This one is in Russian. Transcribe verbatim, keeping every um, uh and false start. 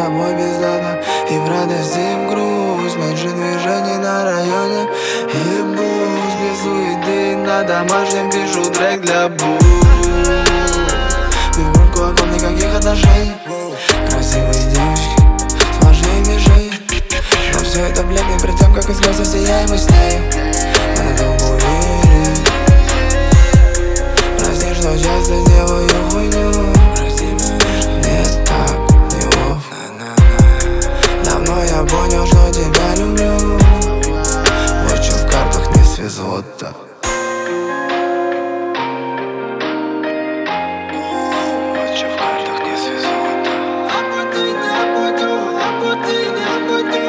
домой бездата, и в радость, и в грусть меньше движений на районе. И бусь без суеты, на домашнем пишу трек для бусь. Вибрунку окон, никаких отношений. Красивые девочки, сложные движения, но все это блекнет перед тем, как из глаза сияем мы с ней. Она долго верит. Прости, что часто делаю хуйню. Мне так неловко. Давно я понял, что тебя люблю. Вот что в картах не свезло-то. Вот что в картах не свезло-то.